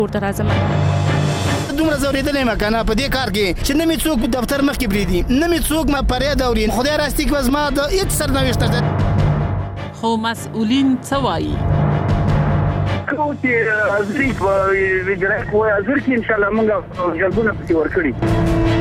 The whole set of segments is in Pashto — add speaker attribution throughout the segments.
Speaker 1: ورته راځم
Speaker 2: دومره زورېدلی یم کنه په دې کار کې چې نه مې څوک دفتر مخکې پرېږدي نه مې څوک ما فریاد اوري خدای راستي کې زما د هېڅ سرنوشت ده.
Speaker 3: خو مسؤلین څه وایي؟
Speaker 4: کوم چې حاضري په اجرا کوي حاضر کې انشاءالله موږ جلبونه پسې ورکړي.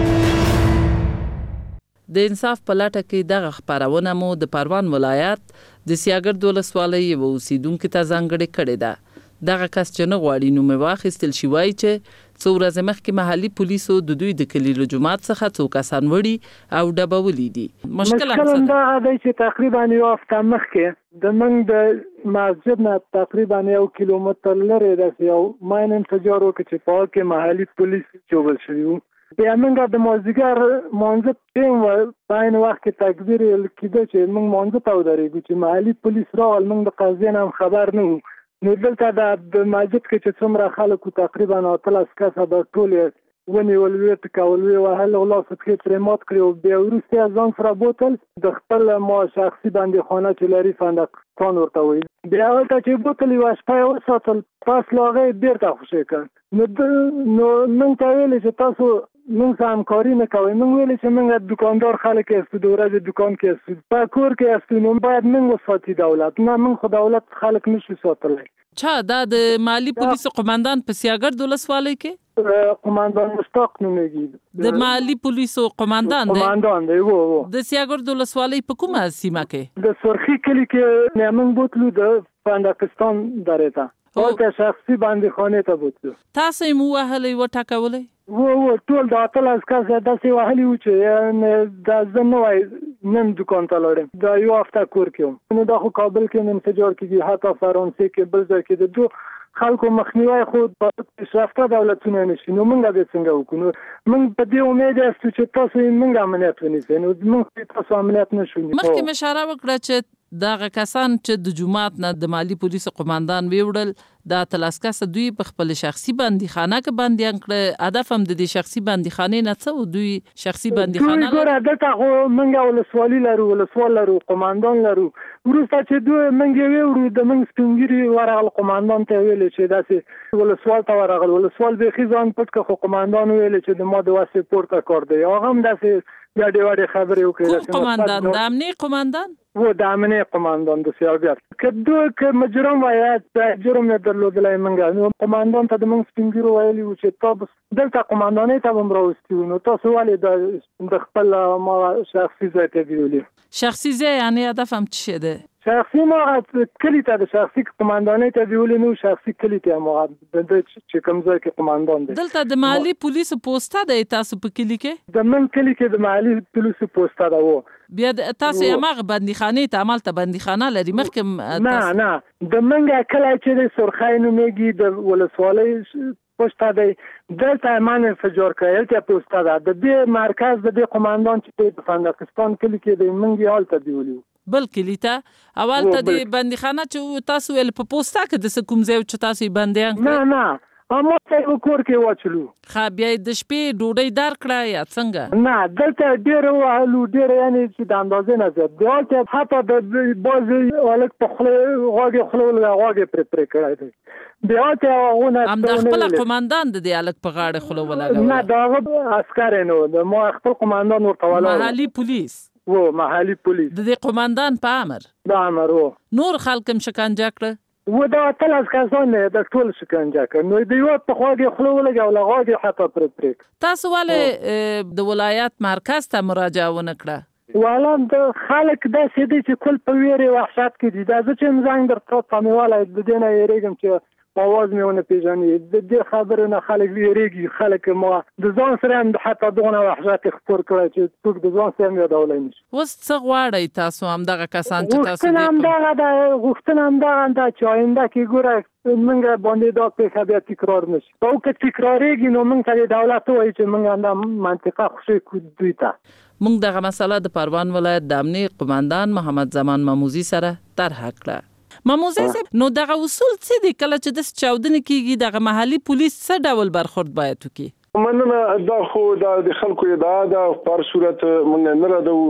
Speaker 3: د انصاف په لټه کې دغه خپرونه مو د پروان ولایت د سیاګرد ولسوالۍ یو اوسیدونکو ته ځانګړې کړې ده. دغه کس چې نه غواړي نوم یې واخیستل شي وایي چې څو ورځې مخکې محلي پولیسو د دوی د کلي له جومات څخه څو کسان وړي او ډبولي دي.
Speaker 5: مشکل دا دی چې تقریبا یو هفته مخکې د موږ د مسجد نه تقریبا 1 کیلومتر لرې د یو ماین انفجار وکړ چې په کې محلي پولیس جوړل شوي وو. بیا موږ د مازدیګر مانځه ټیم په عین وخت کې تکبیر ویل کېده چې موږ مانځه ته ودرېږو چې محلي پولیس راغلل. موږ د قضیې نه خبر نه وو. نو دلته د مسجد کې چې څومره خلک تقریبا 13 کسه د ټول ونیول وی ټکول وی وهل او لاس کې ترې مات کړی او بیا وروسته ځان سره بوتل د خپل ما شخصي باندې خانه چې لري فندق کان ورته وی بیا ورته چې بوتل یو شپه وساتل پاس لاغې بیرته خوشې کړ. نو موږ ته ویل چې تاسو موږ سره همکاري نه کوئ. موږ ویل چې موږ دکاندار خلک یاستو د ورځې دکان کې یاستو په کور کې یاستو نو باید موږ وساتي دولت نه موږ خو دولت خلک نشو ساتلی.
Speaker 3: چا دا د مالی پولیسو قوماندان په سیاګرد ولسوالۍ کې
Speaker 5: قوماندان مشتاق نومېږي
Speaker 3: د مالی پولیسو قوماندان
Speaker 5: دی وو
Speaker 3: د سیاګرد ولسوالۍ په کومه سیمه کې
Speaker 5: د سرخی کلی کې موږ بوتلو د پاکستان درته او ته شخصي باندې خانه ته بوتلو.
Speaker 3: تاسو یې مو وهلې وټاکولې
Speaker 5: وو ټول د اتل کس داسې وهلي و چې د زنوای نن دکان ته لاړم دا یو هفته کور کې نو دا خو کابل کې انفجار کېږي حتی فرانسې کې بل ځای کې د دوه خلکو مخنیوي خود په پیشرفته دولتونه نشي. نو موږ به څنګه وکړو؟ موږ په دې امید یاستو چې تاسو موږ امنیت ونیسئ. نو موږ تاسو امنیت نشو نیولای.
Speaker 3: مخکې اشاره وکړه چې دغه کسان چې د جماعت نه د مالی پولیسو قوماندان ویوړل دا 13 کس دوی په خپل شخصي بندیخانه کې بندیان کړ. هدف هم د دې شخصي بندیخانې نه څه و؟ دوی شخصي بندیخانه
Speaker 5: ګوره دلته خو موږ ولسوالي لرو ولسوال لرو قوماندان لرو. وروسته چې دوی موږ ویوړو د موږ سپینګیري ورغل قوماندان ته ویل چې داسې ولسوال ته ورغل ولسوال به خزان پټ که خو قوماندان ویل چې د ما د واسه پورته کار دی. هغه هم داسې یا ډېر خبرې وکړي.
Speaker 3: قوماندان د امنیت قوماندان
Speaker 5: و د امنیت قوماندان د سیاګرد که مجرم وایي د جرم نه درلودلای منګه نو قوماندان ته د موږ سپینګیرو ویلي و چې تاسو دلته قوماندانې ته هم راوستي نو تاسو ولې د خپل ما شخصي ځای ته ویلي.
Speaker 3: شخصي ځای یعنی هدف هم څه دی؟
Speaker 5: شخصي ما کلی ته د شخصي قوماندانې ته ویلي نو شخصي کلی ته ما د چې کوم ځای کې قوماندان دی.
Speaker 3: دلته د مالی پولیسو پوسټه دی تاسو په کلی کې؟
Speaker 5: د من کلی کې د مالی پولیسو پوسټه ده و.
Speaker 3: بیا تاسو یې مغه بندیخانې ته عمل ته بندیخانه لري مخکې
Speaker 5: نه د منګه کله چې د سرخی نومېږي د ولسوالۍ پوسټه دی دلته مان انفجار کړل ته پوسټه ده د دې مرکز د دې قوماندان چې په پاکستان کلی کې د منګي حالت دی ویلو
Speaker 3: بل کلی ته اول ته د بندیخانه چې تاسو ول په پوسټه کې د کوم ځای چې تاسو بندیان
Speaker 5: نه اما ته کور کې واچلو
Speaker 3: خا بیا د شپې ډوډۍ دار کړه یا څنګه؟
Speaker 5: نه دلته ډېر وهلو ډېر یعنی چې د اندازې نه زیات بیا چې حتی د بازي الک په خله غوږ پر کړای دی بیا ته هغه
Speaker 3: هم د خپل قوماندان د الک په غاړه خله ولاګو
Speaker 5: نه دا عسكر نو د ما خپل قوماندان ورته ولا
Speaker 3: محلي پولیس
Speaker 5: و محلي پولیس
Speaker 3: د قوماندان په امر
Speaker 5: و
Speaker 3: نور خلک هم شکنجه کړ
Speaker 5: و دا تل از کسان د ټول شکنجه کړ نو د یو په خواږه خلو ولګو لغاږه حتی پر
Speaker 3: تاسو ولې د ولایت مرکز ته مراجعه ونکړه؟
Speaker 5: والا د خلک د سیدي چې کل په ویری وحشت کې دي دا چې زنګ درته پامواله د دینه یریږم چې اواز میونه پیژني د دې خبرو نه خلک ویریږي خلک ما د ځان سره حتی دغه وحشت خپور کړی چې څوک د ځان سره یادولای نشي.
Speaker 3: وس څه غواړی تاسو هم دغه کسان چې تاسو
Speaker 5: غوښتنه هم دا چې آینده کې ګوره موږ باندې دا په بیا تکرار نشي او که تکرارېږي نو موږ ته دولت وایي چې موږ د منطقه خوشي کو دوی ته.
Speaker 3: موږ دغه مسله د پروان ولایت د امنیت قوماندان محمد زمان ماموزي سره طرح کړه. ماموزي نو دغه اصول څه دي کله چې د چاودنې کیږي دغه محلي پولیس څه ډول برخورد باید وکړي؟
Speaker 6: مننه. دا خو د خلکو ادعا ده، په هر صورت موږ نه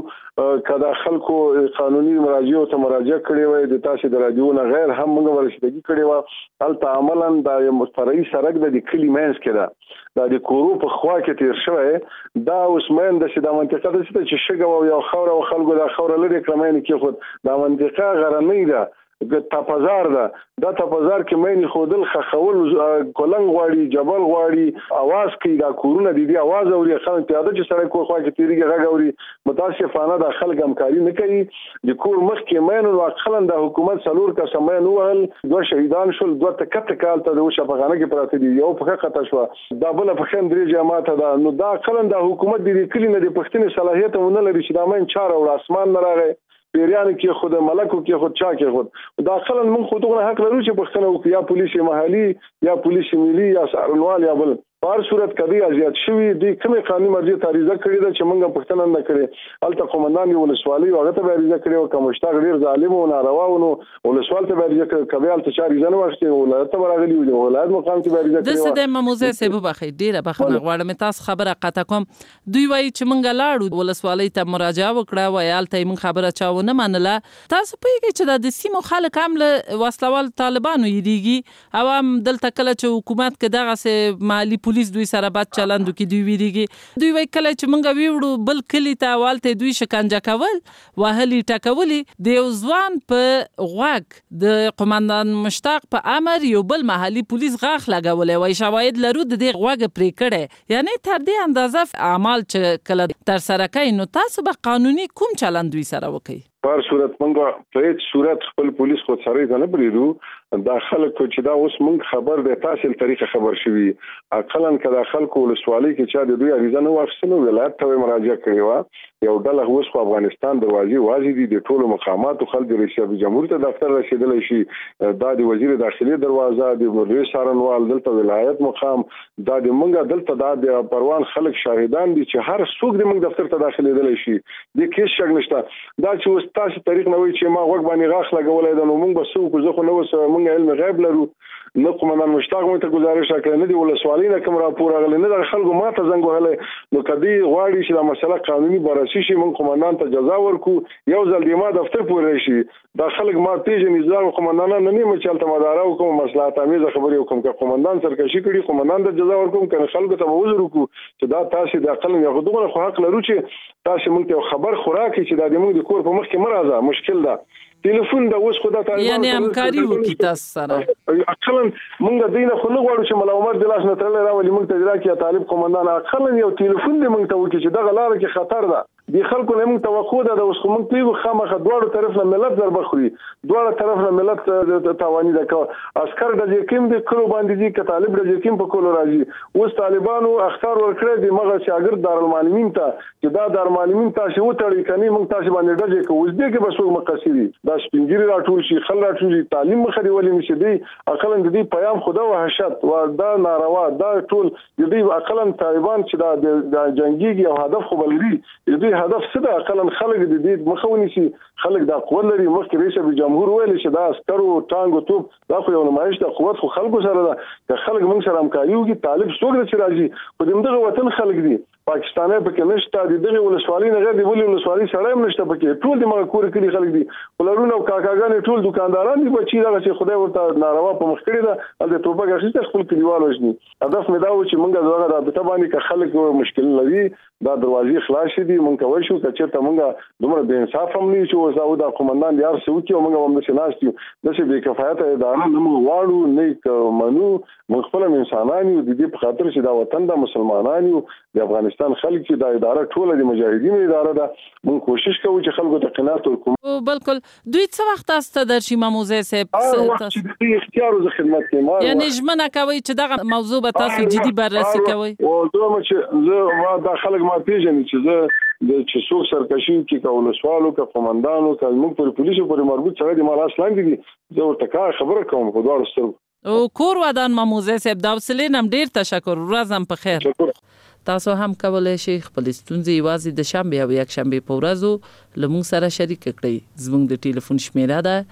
Speaker 6: ردو که د خلکو قانوني مراجعو ته مراجعه کړې وای د تاسې د رادیو نه غیر هم موږ ورسیدګي کړې وه. هلته عملا دا فرعي سړک د کلي منځ کې ده، دا د کورو په خوا کې تیر شوی. دا اوس مین داسې دا منطقه ده چې شګه او یو خاوره و خلکو دا خاوره لرې کړه مین کېښود. دا منطقه غرنۍ ده، تپزار ده. دا تپزار کې مینې خودل خخول کلنګ غواړي، جبل غواړي، اواز کوي. دا کورونه دي اواز اوري، خلک پیاده چې سړی کور خوا کې تیریږي غږ اوري. متاسفانه دا خلک همکاري نه کوي. د کور مخکې مین واقعا د حکومت څلور کسه مین ووهل، 2 شهیدان شول، 2 تکه کال ته د شفاخانه کې پراته دي، یو پښه قطع شوه، دا بله پښه 3 جماعته ده. نو دا خلک د حکومت د کلي نه د پښتنې صلاحیت ونه لري چې دا مین چاره وړ اسمان نه راغی، پیریانو کې خود ملکو کې خود چا کې خود. دا خلک موږ خو دغه حق لرو چې پښتنه وکړو، یا پولیس محلي یا پولیس ملي یا سارنوال یا بل. په هر صورت کدی ازیات شوی د کومې قانوني مرجع تاریزه کړې ده چې موږ پښتنه نه کړې. الته قومندان یو ولسوالي هغه ته تاریزه کړې او کومشتاق ډیر ظالم او ناروا و. نو ولسوال ته تاریزه کړې، کبیال ته تاریزه نه واخته، ولایت ته راغلی و، ولایت مقام ته تاریزه کړې.
Speaker 3: د سده مموزه سبب بخیر ډیره بخنه غواړم تاسو خبره قطع کوم. دوی وایي چې موږ لاړو ولسوالۍ ته مراجعه وکړه، ویل ته موږ خبره چاونه منله. تاسو پوهیږئ چې د سیمو خلک هم له وسلوال طالبانو یریږي او هم دلته کله چې حکومت کې دغه مالي پولیس دوی سره بد چلندو کې دوی ویریږي. دوی وایي کله چې موږ ویوړو بل کلي ته والته دوی شکنجه کول، وهلي ټکولي. د یو ځوان په غوږ د قومندان مشتاق په امر یو بل محلي پولیس غاښ لګولی، وایي شواهد لرو د دې غوږ پرې کړی. یعنی تر دې اندازه اعمال چې کله تر سره کوي، نو تاسو به قانوني کوم چلند دوی سره وکړي؟
Speaker 6: په هر صورت موږ په هیڅ صورت خپل پولیس خود سره نه بریدو. دا خلک چې دا اوس موږ خبر د تاسو طریقه خبر شوي، اقلن کدا خلکو ولسوالۍ کې چې د دوی اړیزه نه واخیستنو ولایت ته مراجعه کړې و. یو ډله اوس خو افغانستان دروازې واځي دي، د ټولو مقاماتو خلک رئیس جمهور ته دفتر رسیدلی شي. دا د وزیر داخلي دروازه، د مدیر سارنوال، دلته ولایت مقام، دا د موږ دلته دا د پروان خلک شاهدان دي چې هر څوک د موږ دفتر ته داخليدلی شي. د کیس شک نشته. دا چې تاسو طریق نه وي چې ما وګ باندې غاښ لګولای دا نو موږ به څوک زه خو نو موږ علم غیب لرو. نه قومندان مشتاق مو ته گزارش کړ، نه دی ولسوالۍ نه کوم راپور راغلی، نه د خلکو ماته زنګ وهلی. نو کدی غواړي چې دا مسله قانوني بررسي شي، موږ قومندان ته جزا ورکو، یو ځل دی ما دفتر پورې شي. دا خلک ما پیژنې، ځل قومندان نه نیم چلته مداره وکم، مصلحت امیزه خبرې وکم که قومندان سرکشي کړي، قومندان ته جزا ورکوم، کنه خلکو ته وزر وکړو چې دا تاسو د عقل یو دغه خو حق لرو چې تاسو موږ ته خبر خوراکي چې دا د موږ د کور په مخ کې مرزه مشکل ده. ټلیفون دا اوس خو دا
Speaker 3: یعنی همکاري وکړي تاسو سره.
Speaker 6: اقلا موږ دینه خو نه غواړو چې ملامت د لاس نه ترلې راولي موږ ته راکې طالب قومندان اقلا یو ټلیفون دې موږ ته وکړي چې دغه لار کې خطر ده. دی خلکو نه موږ توقع ده د اوس خو موږ پیغو خامخه دواړو طرف نه ملت ضربه خوري، دواړو طرف نه ملت تاواني ده. که عسكر د یقین د کلو باندې دي، که طالب د یقین په کولو راځي. اوس طالبانو اختار ورکړی دی مغه شاګرد دارالمعلمین ته چې دا دارالمعلمین تاسو وټړی کني موږ تاسو باندې ډجه کو. اوس دې کې بس وګ مقصدي دا سپینګری راټول شي، خل راټول شي، تعلیم مخري ولې نشي دی. اقلا د دې پیام خدا وحشت و دا ناروا، دا ټول د دې اقلا طالبان چې دا جنگي او هدف خو بلري، دې هدف څه ده؟ اقلا خلک د دې مخاوني شي، خلک دا قوت لري. مخکې رئیس جمهور ویل چې دا عسکرو ټانګو توپ دا خو یو نمایش د قوت خو خلکو سره ده. که خلک موږ سره همکاري وکړي، طالب څوک نه چې راځي، خو دغه وطن خلک دي، پاکستاني پکې نشته، دغه ولسوالۍ نه غیر دی ولې ولسوالۍ سره هم نشته پکې، ټول د مګ کور کړي خلک دي، ولرونه او کاکاګان ټول دکانداران دي، بچي دا چې خدای ورته ناروا په مخ کړی ده د توپک اخیسته خپل کلیوال وژني. هدف مې دا و چې موږ دغه رابطه باندې که خلک مشکل لري دا دروازې خلاص دي، موږ کوی شو چې چېرته موږ دومره بې انصاف هم نه یو چې اوس دا قومندان یار څه وکړي او موږ هم داسې ناست یو، داسې بې کفایته اداره نه موږ غواړو، نه منو. موږ خپل انسانان یو، د دې په خاطر چې دا وطن د مسلمانان یو، د افغانستان خلک چې دا اداره ټوله د مجاهدینو اداره ده. موږ کوشش کوو چې خلکو ته قناعت ورکړو.
Speaker 3: بالکل. دوی څه وخت تاسو ته درشي ماموزه صاحب؟
Speaker 6: وخت چې د اختیار او خدمت کې
Speaker 3: یعنی ژمنه کوي چې دغه موضوع به تاسو جدي بررسي کوي.
Speaker 6: او دوه چې زه دا خلک ما پیژني چې زه د چې څوک سرکشي کې کولسوالو که قومندانو که موږ پر پولیسو پورې مربوط سره د مال اصلاً دي، زه ورته کار خبره کوم په دواړو سترګو.
Speaker 3: او کور ودان ماموزه صاحب، د حوصلې نم ډیر تشکر، ورځم په خیر. تاسو هم کولای شئ خپل ستونزې یوازې د شنبې او یک شنبې په ورځو له موږ سره شریک کړئ. زموږ د ټلیفون شمیره ده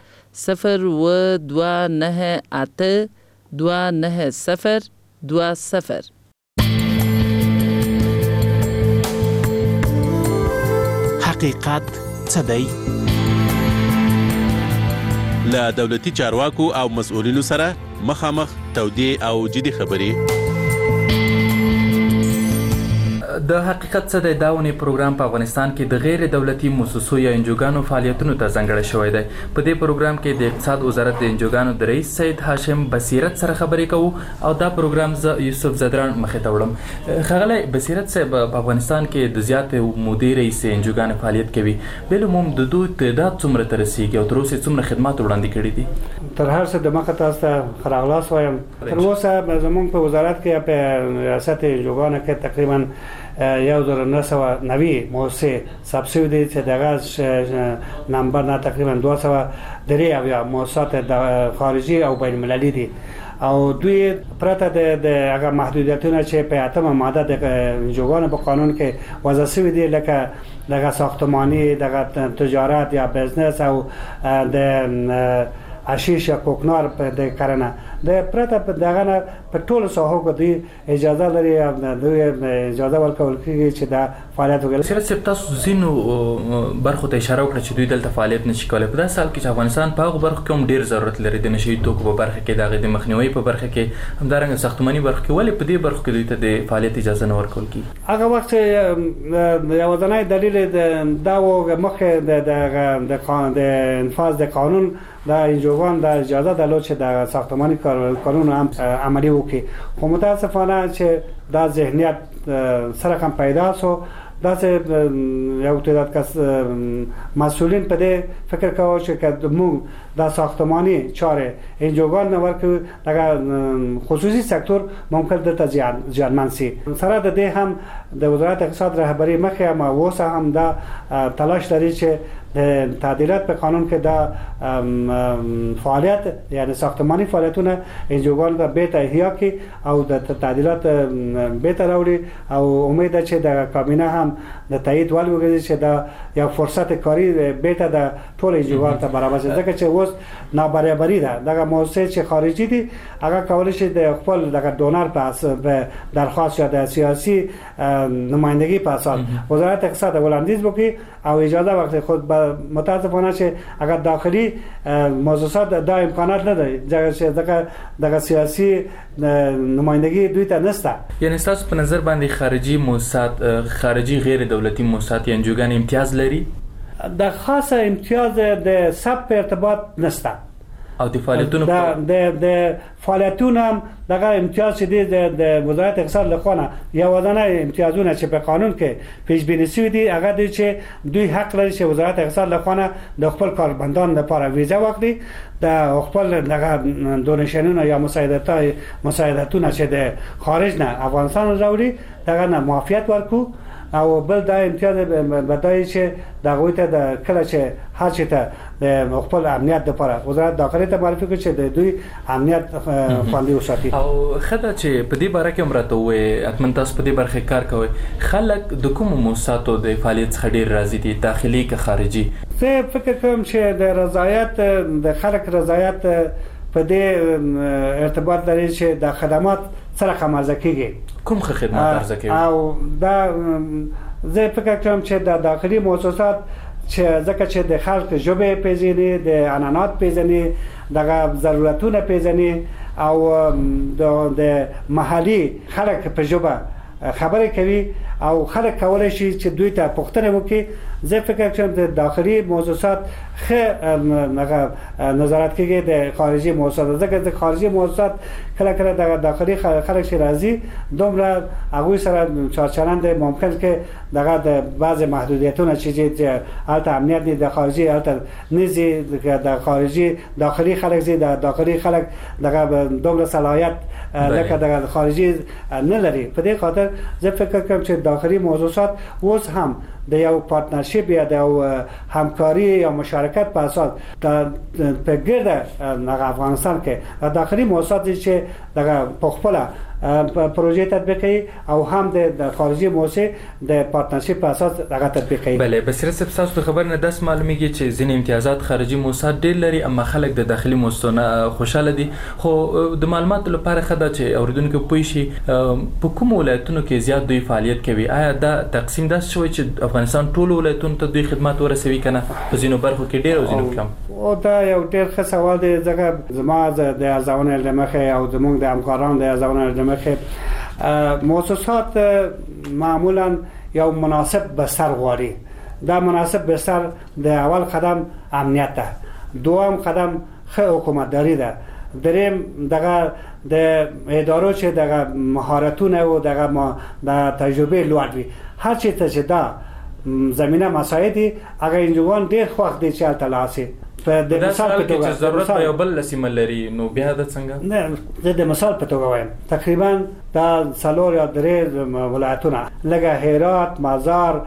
Speaker 3: 0298 290 20.
Speaker 1: حقیقت څه دی؟
Speaker 7: له دولتي چارواکو او مسؤلینو سره مخامخ تودې او جدي خبرې.
Speaker 8: د حقیقت څه دی داونی پروګرام په افغانستان کې د غیر دولتي مؤسسو یا انجوګانو فعالیتونو ته ځانګړی شوی دی. په دې پروګرام کې د اقتصاد وزارت د انجوګانو د رئیس سید هاشم بصیرت سره خبرې کوو او دا پروګرام زه یوسف زدران مخې ته وړم. ښاغلی بصیرت صاحب، په افغانستان کې د زیاتې مودې رئیس انجوګانو فعالیت کوي. بالعموم د دوی تعداد څومره ته رسیږي او تر اوسه څومره خدمات وړاندې کړي دي؟
Speaker 9: تر هر څه د مخه تاسو ته ښه راغلاست وایم. تر اوسه زموږ په وزارت کې په ریاست انجوګانو کې تقریبا 1990 مؤسسې ثبت شوي دي چې دغه نمبر نه تقریبا 203 مؤسسات خارجي او بین المللي دي او دوی پرته د هغه محدودیتونه چې په 8 ماده د انجوګانو په قانون کې وضع شوي دي، لکه دغه ساختماني، دغه تجارت یا بزنس او د حشیش یا کوکنار د کرنه د پرته په دغه نه په ټولو ساحو کې دوی اجازه لري او دوی اجازه ورکول کېږي چې دا فعالیت وکړي.
Speaker 8: سره تاسو ځینو برخو ته اشاره وکړه چې دوی دلته فعالیت نشي کولای. په داسې حال کې چې افغانستان په هغو برخو کې هم ډیر ضرورت لري د نشي توکو په برخه کې، د مخنیوي په برخه کې، همدارنګه ساختماني برخه کې، ولې په دې برخو کې دوی ته د فعالیت اجازه نه ورکول کېږي؟
Speaker 9: هغه وخت یوازینی دلیل دا و مخکې د انفاذ د قانون د انجوګان د اجازه درلود چې د ساختماني قانون هم عملی وکړي، خو متاسفانه چې دا ذهنیت سره هم پیدا شو. داسې یو تعداد کس مسئولین په دې فکر کاوه چې موږ د ساختماني چارې انجوګان نه ورکړو، دغه خصوصي سکتور ممکن دلته زیانمن شي. سره د دې هم د وزارت اقتصاد رهبری مخې هم اوس هم دا تلاش لري چې د تعدیلات په قانون کې دا فعالیت یعنی ساختماني فعالیتونه انجوګان ته به ته احیا کړي او د تعدیلات به ته راوړي او امید ده چې د کابینه هم د تایید ول وګړي چې دا یو فرصت کاری به ته د ټول انجوګان ته برابر شي، ځکه چې اوس نابرابری ده. دغه مؤسسې چې خارجي دي هغه کولای شي د خپل دغه ډونر په درخواست یا د سیاسي نمائندگی په اساس وزارت اقتصاد وړاندیز وکړي او اجازه ورکړي. خود متاسفانه چې اگر داخلي مؤسسات دا امکانات نه لري، ځکه دغه سیاسي نمائندگی دوی ته نشته.
Speaker 8: یعنی تاسو په نظر باندې خارجي مؤسسات، خارجي غیر دولتي مؤسسات یا انجوګان امتیاز لري؟
Speaker 9: د خاصه امتیاز د سب په ارتباط نشته
Speaker 8: او د فعالیتونو
Speaker 9: د فعالیتونو هم دغه امتیاز چې د وزارت اقتصاد لخوا یوازینی امتیازونه چې په قانون کې پیش بینی شوی دي هغه دي چې دوی حق لري چې وزارت اقتصاد لخوا د خپل کارمندان لپاره ویزا واخلي، د خپل دغه دونیشنونه یا مساعدتونه چې د خارج نه افغانستان راوړي دغه نه معافیت ورکو او بل دا امتیاز بدای چې دغه ته د کله چې هر څه ته د خپل امنیت لپاره وزارت داخلي ته معرفي کوي چې د دوی امنیت خوندي وساتي.
Speaker 8: او خدای چې په دې باره کې مرته وي اتمن تاسو په دې برخه کار کوي، خلک د کوم مؤسساتو د فعالیت څخه ډیر راضي دي، داخلي که خارجي؟
Speaker 9: زه فکر کوم چې د رضایت د خلک رضایت په دې ارتباط لري چې د خدمات سره خمازه کیږي.
Speaker 8: کوم خدمات ارزه کوي؟
Speaker 9: او دا زه فکر کوم چې د داخلي مؤسسات چې ځکه چې د خلک ژبه پیژني، د عنعنات پیژني، دغه ضرورتونه پیژني او د محلي خلک په ژبه خبرې کوي او خلک کولای شي چې دوی ته پوښتنه وکړي. زه فکر کوم د داخلي مؤسسات ښه نظارت کوي د خارجي مؤسسات، ځکه د خارجي مؤسسات کله کله د داخلي خلک شي راځي دومره هغه سره چارچرند ممکن کې دغه د بعض محدودیتونه چې البته امنیت نه د خارجي البته نزي د خارجي داخلي خلک زی د داخلي خلک دغه دومره صلاحیت لکه د خارجي نه لري. په دې خاطر زه فکر کوم چې داخلي مؤسسات اوس هم د یو پارتنرشپ یا د همکاري یا مشارکت په اساس په ګرد افغانستان کې داخلي مؤسسات چې دغه په خپل پروژې تطبیق کوي او هم د خارجي موسسه د پارتنرشپ په اساس هغه تطبیق کوي.
Speaker 8: بله بصیرت صاحب تاسو خبر نه داس معلومیږي چې ځینې امتیازات خارجي موسسات ډېر لري اما خلک د داخلي موسسو خوشاله دي خو د معلوماتو لپاره خدا چې اوریدونکو پوه شي په کوم ولایتونو کې زیات دوی فعالیت کوي آیا دا تقسیم داس شوی چې افغانستان ټول ولایتونو ته دوی خدمات ورسوي کنه په ځینو برخو کې ډېر او ځینو کم؟
Speaker 9: او دا یو ډېر ښه سوال دی ځکه زما د ارزونې له مخې او زموږ د همکارانو د ارزونې له مخې مؤسسات معمولا یو مناسب بستر غواړي. دا مناسب بستر د اول قدم امنیت ده، دوم قدم ښه حکومتداري ده، دریم دغه د ادارو چې دغه مهارتونه او دغه د تجربه لوړ وي. هر چی ته چې دا زمينه مساعدي هغه انجوان ډېر خوښ دي چې التلاسي
Speaker 8: د مثال په توګه ضرورت په یو بل لسیمه لري نو بیا د څنګه
Speaker 9: نه د مثال په توګه وایم تقریبا دا څلور یا درې ولایتونه لکه هرات، مزار،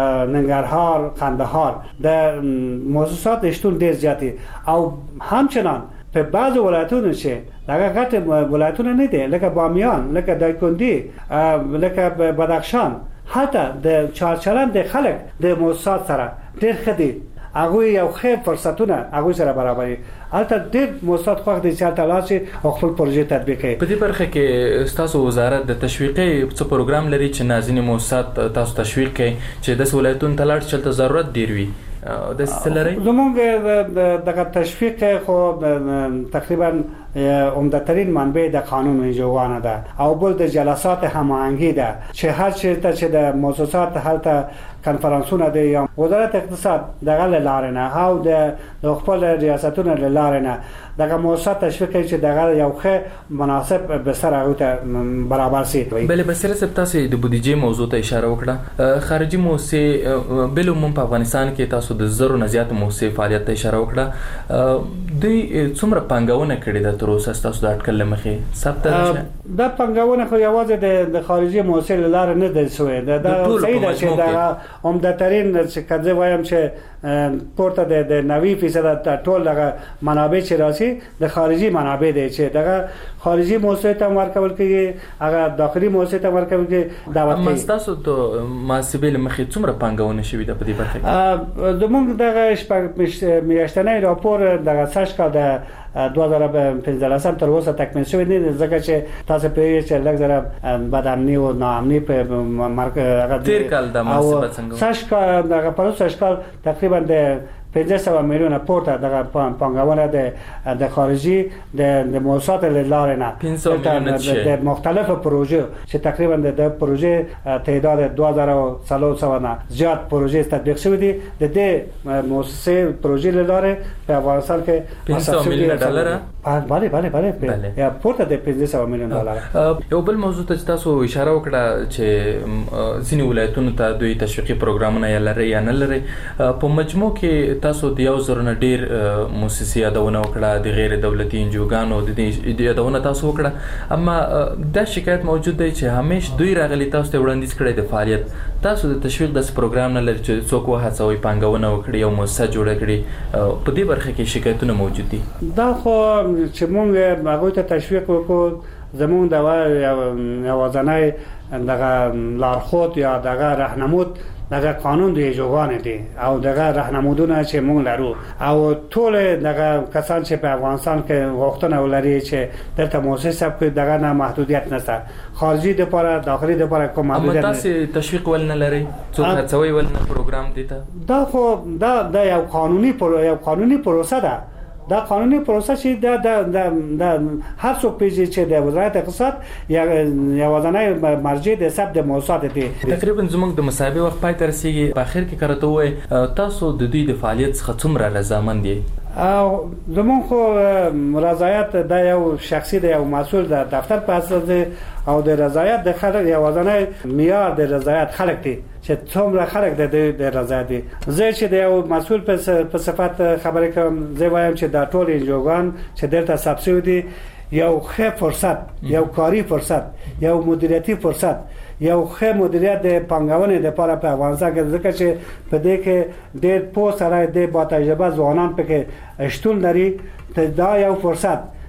Speaker 9: ننګرهار، قندهار د موسسات شتون ډېر زیاتی او همچنان په بعض ولایتونو چې هغه غټ ولایتونه نه دي لکه بامیان، لکه دایکندی، لکه بدخشان، حتی د چارچلن د خلک د موسسات سره ډېر خدي هغه یو خیر فرصتونه هغه سره برابري. البته ډېر موسسات خوښ دي چې تلاشي او خپل پروژې تطبیق کوي.
Speaker 8: په دې برخه کې تاسو وزارت د تشویقي څه پروګرام لري چې نازنین موسسات تاسو تشویق کوي چې د ولایتونو تلاړ چلته ضرورت ډیر وي د سلري؟
Speaker 9: زمونږ دغه تشویق خو تقریبا عمده‌ترین منبع د قانون انجوانه ده او بل د جلسات هماهنګي ده چې هر چیرته چې د مؤسسات هلته کنفرانسونه دي یا وزارت اقتصاد دغه لاره نه او د خپل ریاستونو لاره نه دغه مؤسسات تشویق کوي چې دغه یو ښه مناسب بستر هغه ته برابر شي.
Speaker 8: بل بصیرت صاحب تاسو د بودیجې موضوع ته اشاره وکړه. خارجي موسسه بل عموم په افغانستان کې تاسو د زرو نه زیات موسسه فعالیت ته اشاره وکړه. دوی څومره پنګونه کړې ده تر اوسه تاسو د اټکل لمخې ثبت نشه؟
Speaker 9: دا پنګونه خو یوازې د خارجي موسسه لاره نه ده شوې دا صحیح ده چې دا عمده‌ترین چې کله وایم چې پورته د 90% ټول دغه منابع چې راسي د خارجي منابع دي چې دغه خارجي موسسه ته ورکول کیږي هغه داخلي موسسه ته ورکول کیږي دعوت کوي.
Speaker 8: تاسو ته محاسبه لمخې څومره پنګونه شوې ده په دې برخه کې؟
Speaker 9: زموږ دغه میاشتنی راپور دغه سرچ کړ د 2015 تر اوسه تکمیل شوی نه ځکه چې تاسو په چې لږ زره بدامنی او ناامنی په مرکز
Speaker 8: تیر کال د محاسبه څنګه
Speaker 9: سرچ کړ دغه په سرچ کړ تقریبا د 500 میلیون پورته دغه پنګونه د خارجي د مؤسسات لاره نه
Speaker 8: 500 میلیون
Speaker 9: د مختلفو پروژو چې تقریبا د پروژې تعداد 2300 نه زیات پروژې تطبیق شوې دي د دې مؤسسه پروژې لاره په افغانستان کې
Speaker 8: 500 میلیون ډالر
Speaker 9: بله یا پورته د 500 میلیون ډالر.
Speaker 8: یو بل موضوع ته تاسو اشاره وکړه چې ځینې ولایتونو ته دوی تشویقي پروګرامونه یا لري یا نه لري. په مجموع کې تاسو د یو زر نه ډیر مؤسسې یادونه وکړه د غیر دولتي انجوګانو د دې یادونه تاسو وکړه اما دا شکایت موجود دی چې همیش دوی راغلي تاسو ته وړاندیز کړی د فعالیت تاسو د تشویق د پروګرام نه لري چې څوک وهڅوي پنګونه وکړي او مؤسسه جوړه کړي په دې برخه کې شکایتونه موجود دي.
Speaker 9: دا خو چې موږ هغه ته تشویق وکړو زموږ د یوازنۍ دغه لارښود یا دغه راهنمود دغه قانون دی جوړونه دي او دغه راهنمودونه چې موږ لرو او ټول دغه کسان چې په افغانستان کې وختونه ولري چې دلته مؤسسه په دغه نه محدودیت نشته خارجي د لپاره داخلي د لپاره کوم محدودیت
Speaker 8: تاسو تشویق ول نه لري څوک هڅوي ول نه پروګرام دی ته
Speaker 9: دا خو دا یو قانوني پروسه ده. دا قانوني پروسه چې د هر څوک پیژي چې د وزارت اقتصاد یا وزنای مرجع د حساب د موسسات دي.
Speaker 8: تقریبا زموږ د مسابقه وخت پای تر رسیدي په اخر کې کارته وای تاسو د دوی د فعالیت څخه څومره رضامند دي؟
Speaker 9: زمون خو رضایت د یو شخصي د یو مسؤل د دفتر په اساس او د رضایت د خلک یو وزنای معیار د رضایت خلک دي چې څومره خلک د رضایت دي. زه چې د یو مسؤل په صفت خبرې کوم زه وایم چې دا ټول انجوګان چې دلته سبسیډي دي یو ښه فرصت یو کاری فرصت یو مدیریتي فرصت یو ښه مدیریت د پنګونې لپاره په افغانستان کې ځکه چې په دې کې ډېر پوه سره د با تجربه ځوانان پکې شتون لري. دا یو فرصت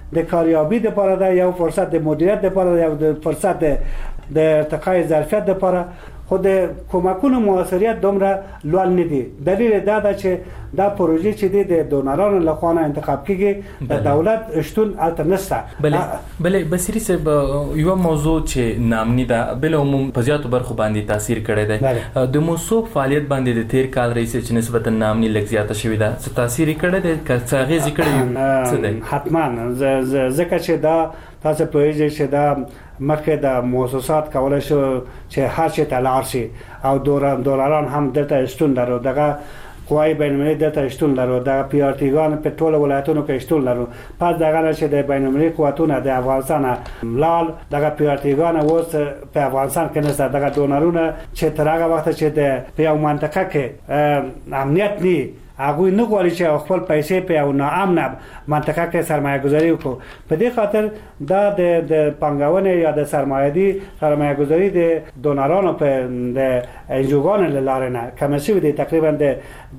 Speaker 9: د کاریابی لپاره ده، یو فرصت د مدیریت لپاره ده، یو د فرصت د ارتقای ظرفیت لپاره. خو د کومکونو موثریت دومره لوړ نه دي. دلیل دا ده چې دا پروژې چې د دونرانو لخوا انتخاب کیږي د دولت شتون التنسته.
Speaker 8: بلې بصری صاحب یو موضوع چې نامنی ده بل عموم په زیاتو برخو باندې تاثیر کړی دی. د موثوق فعالیت باندې د تیر کال رئیس چې نسبتا نامنی لږ زیاته شوې ده، څه تاثیر کړی دی؟ څه اغېز کړی څه دی؟
Speaker 9: حتما ځکه چې دا تاسو پوهیږئ چې دا مخکې د مؤسسات کولای شو چې هر شي ته لاړ شي او دولاران هم دلته شتون لرو، دغه قوای بین‌المللي دلته شتون لرو، د پی آر ټي ګان په ټولو ولایتونو کې شتون لرو. پس دغه نه چې د بین‌المللي قوتونه د افغانستان لال دغه پی آر ټي ګان اوس په افغانستان کې نشته. دغه دونرونه چې تر هغه وخت چې د په یو منطقه کې امنیت نه هغه نه غواړي چې خپل پیسې په یو ناامنه منطقه کې سرمایه گذاری وکړي. په دې خاطر دا د پانګونې یا د سرمایه گذاری د دونرانو په د انجوګانو لاره نه کم شوی دی، تقریبا د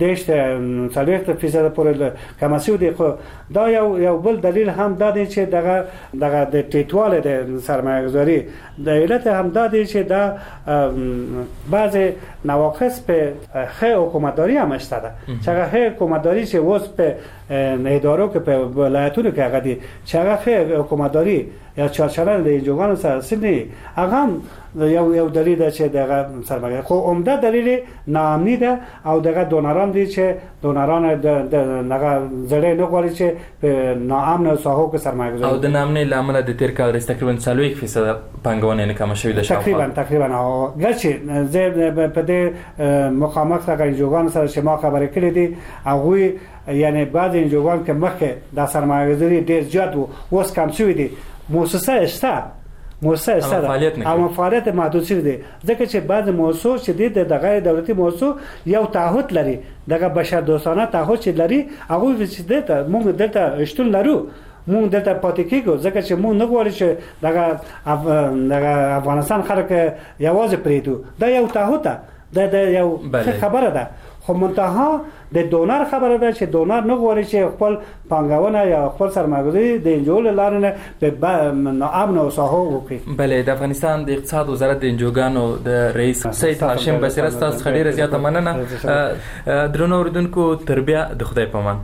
Speaker 9: 30% پورې کم شوی دی. خو دا یو بل دلیل هم دا دی چې دغه د ټیټواله د سرمایه گذاری د علت هم دا دی چې دا بعض نواقص په ښه حکومتداري هم شته ده. چې هغه حکومتداري چې اوس په ادارو کې په ولایتونو کې هغه دي چې هغه حکومتداري یا چارچلن د انجوګانو سره سني هغه هم یو دلیل ده چې دغه سرمایه خو عمده دلیل ناامنی ده او دغه دونران دي چې دونران دغه زړه نه غواړي چې په ناامنه ساحو کې سرمایه گذاري.
Speaker 8: او د ناامنۍ لامل د تیر کال تقریبا 40% پانګونه نه کم شوې ده.
Speaker 9: تقریبا ګرچې زه په دې مخامخ څنګه انجوګانو سره چې ما خبرې کړې دي هغه یعنی بعض انجوګان کې مخکې د سرمایه گذاري ډېر زیات وو، اوس کم شوی دي. مؤسسه شته اما فعالیت محدود شوی دی ځکه چې بعض موضوع چې د غیر دولتي موضوع یو تعهد لري، دغه بشر دوستانه تعهد چې لري هغه چې دته موږ دلته شتون لرو، موږ دلته پاتې کیږو ځکه چې موږ نه غواړو چې دغه افغانستان خلک یوازې پریدو. دا یو تعهد ده، د یو خبره ده. خو منتها د دونر خبره ده چې دونر نه غواړي چې خپل پانګونه یا خپل سرمایه‌گذاری د انجوګانو لارنه په امن او ساحو وکړي.
Speaker 8: بلې د افغانستان د اقتصاد وزارت د انجوګانو د رئیس سید هاشم بصری تاسو ډیره زیاته مننه. درنو اوریدونکو تر بیا د خدای پامان.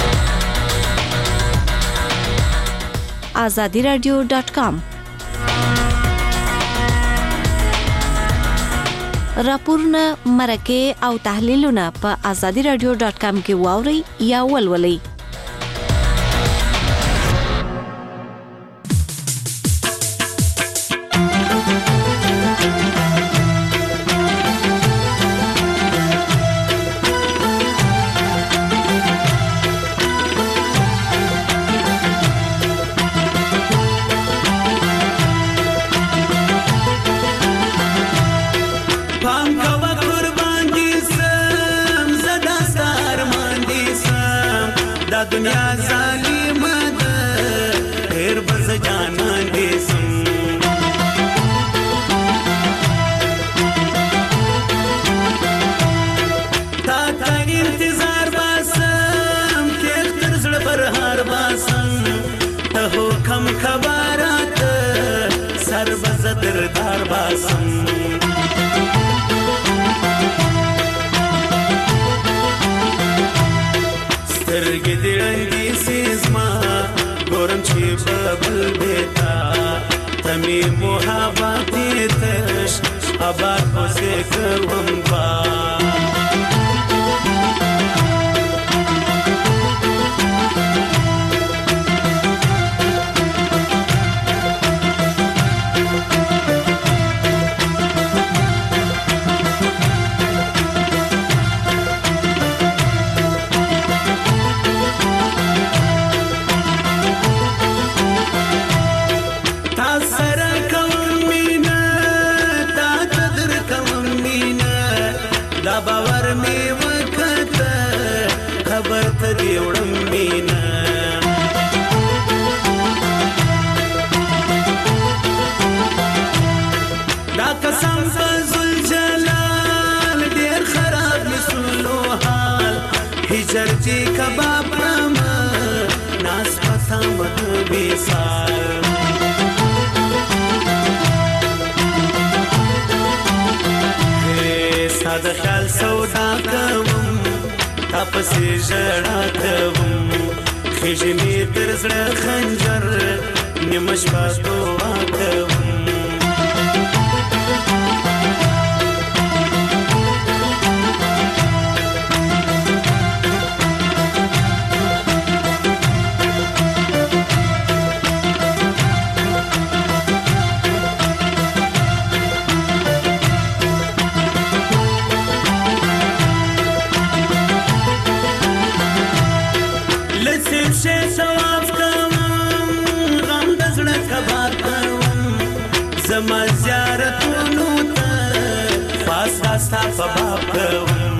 Speaker 1: azadiradio.com راپورونه، مرکه او تحلیلونه په azadiradio.com کې واوري یا ولولئ.
Speaker 10: دنیا ظالمه ده ډېر بز جانان دې سم تا انتظار باسم کې تر زړه پر هار باسم ته حکم خبرات سر بز دردار باسم سترګې دې رنګې سیزما ګورم چې ببل بیتا تمې محبت تش آباد اوسې کوم با چرچی کباب رام ناس پسام مد بیسار ساده خیال سودا کوم تپسې ژړا کوم خېژې مې تر زړه خنجر نیمه شپه دعا کوم زما زیارتونو ته خواست ستا په باب کوم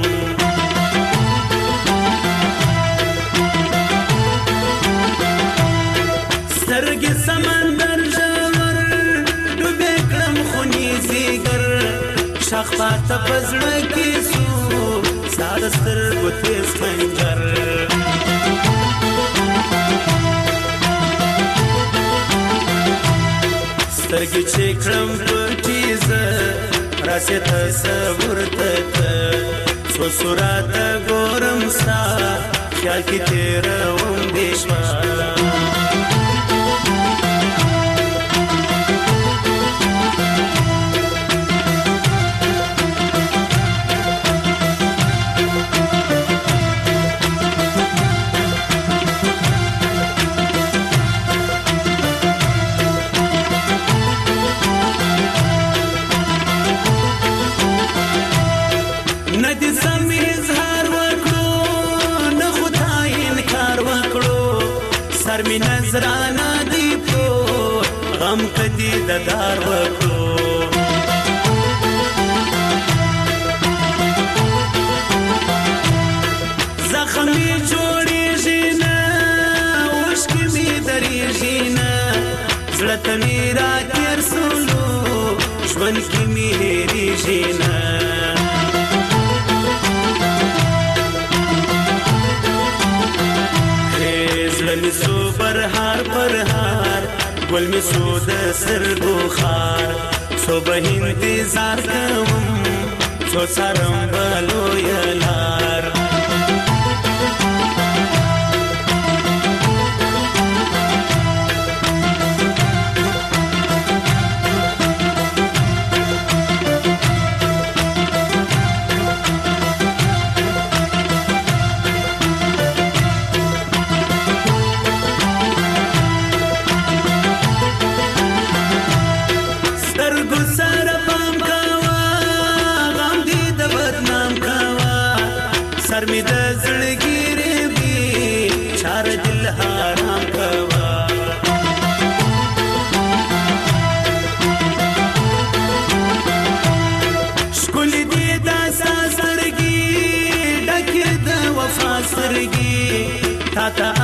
Speaker 10: سترګې سمندر ژور ډوبې کړم خونې زیګر شاخ پاته په زړه کې سو ستا د سترګو تیز خنجر سترګې چې کړم پټې زه راسې تصور ته څو صورته ګورم ستا خیال کې تېروم بې شمه می نظرانا دی پرو غم کدی ددار وکړو زخمی جوړیږي نه اوښکې می درېږي نه زړه ته مې راتېر سولو ژوند کې مې هېرېږي نه می سو پرهار پرهار گل می سو د سترګو خار سو به انتظار کوم څو سرم بلو یلار سر می د زړګیرې وي چار دل حرام کوا ښکلې دي دا سترګې ډکې د وفا سترګې تا ته